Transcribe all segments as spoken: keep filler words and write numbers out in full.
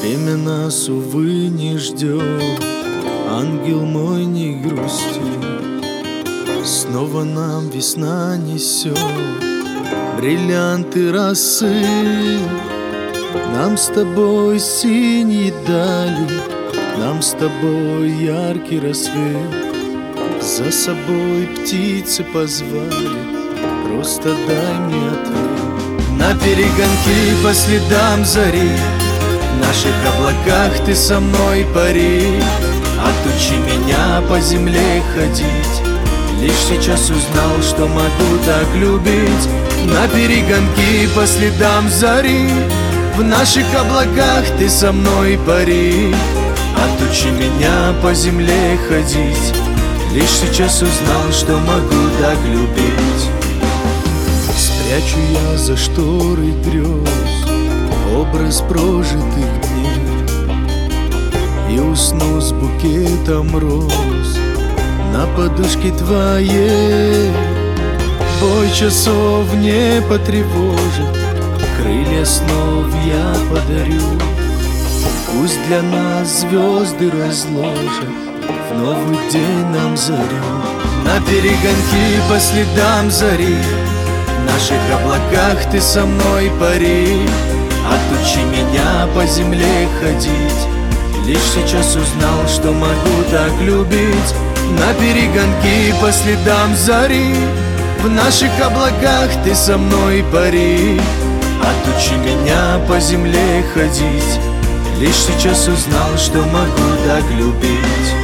Время нас, увы, не ждет. Ангел мой, не грусти. Снова нам весна несет бриллианты росы. Нам с тобой синие дали, нам с тобой яркий рассвет. За собой птицы позвали, просто дай мне ответ. На перегонки по следам зари, в наших облаках ты со мной пари. Отучи меня по земле ходить, лишь сейчас узнал, что могу так любить. На перегонки по следам зари, в наших облаках ты со мной пари. Отучи меня по земле ходить, лишь сейчас узнал, что могу так любить. Спрячу я за шторой грез образ прожитых дней и усну с букетом роз на подушке твоей. Бой часов не потревожит, крылья снов я подарю. Пусть для нас звезды разложат в новый день нам зарю. На перегонки по следам зари, в наших облаках ты со мной пари. Отучи меня по земле ходить, лишь сейчас узнал, что могу так любить. На перегонки по следам зари, в наших облаках ты со мной пари. Отучи меня по земле ходить, лишь сейчас узнал, что могу так любить.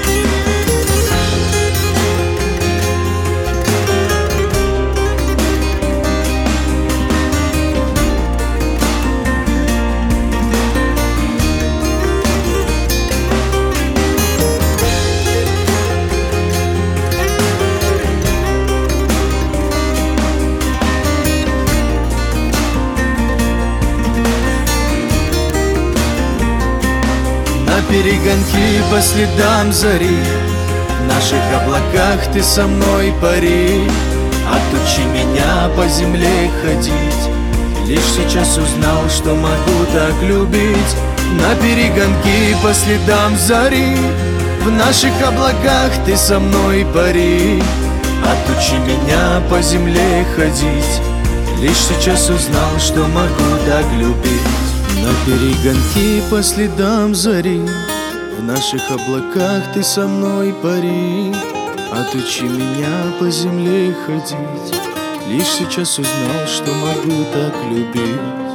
На перегонки по следам зари, в наших облаках ты со мной пари. Отучи меня по земле ходить, лишь сейчас узнал, что могу так любить. На перегонки по следам зари, в наших облаках ты со мной пари. Отучи меня по земле ходить, лишь сейчас узнал, что могу так любить. На перегонки по следам зари, в наших облаках ты со мной пари. Отучи меня по земле ходить, лишь сейчас узнал, что могу так любить.